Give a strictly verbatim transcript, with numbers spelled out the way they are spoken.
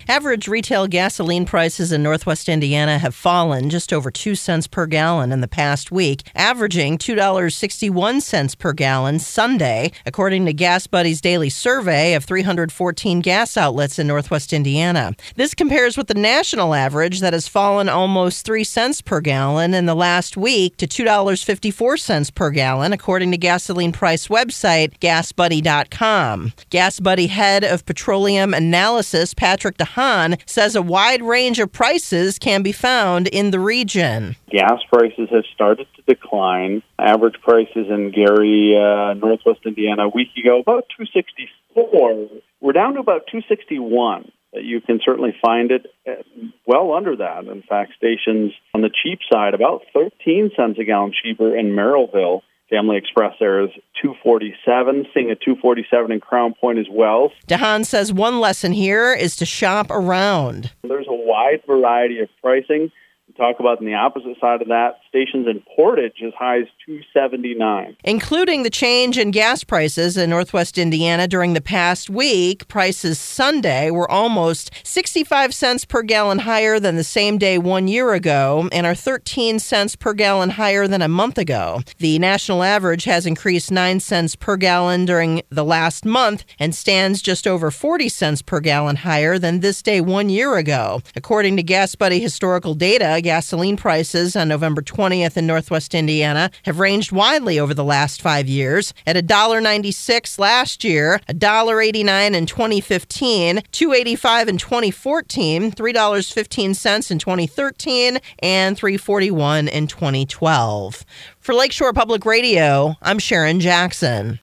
Average retail gasoline prices in Northwest Indiana have fallen just over two cents per gallon in the past week, averaging two dollars and sixty-one cents per gallon Sunday, according to Gas Buddy's daily survey of three hundred fourteen gas outlets in Northwest Indiana. This compares with the national average that has fallen almost three cents per gallon in the last week to two dollars and fifty-four cents per gallon, according to gasoline price website gas buddy dot com. Gas Buddy head of petroleum analysis Patrick DeHaan says a wide range of prices can be found in the region. Gas prices have started to decline. Average prices in Gary, uh, Northwest Indiana, a week ago, about two dollars and sixty-four cents. We're down to about two dollars and sixty-one cents. You can certainly find it well under that. In fact, stations on the cheap side, about thirteen cents a gallon cheaper in Merrillville. Family Express there is two dollars and forty-seven cents, seeing a two dollars and forty-seven cents in Crown Point as well. DeHaan says one lesson here is to shop around. There's a wide variety of pricing. We talk about on the opposite side of that, stations in Portage as high as two dollars and seventy-nine cents. Including the change in gas prices in Northwest Indiana during the past week, prices Sunday were almost sixty-five cents per gallon higher than the same day one year ago and are thirteen cents per gallon higher than a month ago. The national average has increased nine cents per gallon during the last month and stands just over forty cents per gallon higher than this day one year ago. According to Gas Buddy historical data, gasoline prices on November twentieth in Northwest Indiana have ranged widely over the last five years at one dollar and ninety-six cents last year, one dollar and eighty-nine cents in twenty fifteen, two dollars and eighty-five cents in twenty fourteen, three dollars and fifteen cents in twenty thirteen, and three dollars and forty-one cents in twenty twelve. For Lakeshore Public Radio, I'm Sharon Jackson.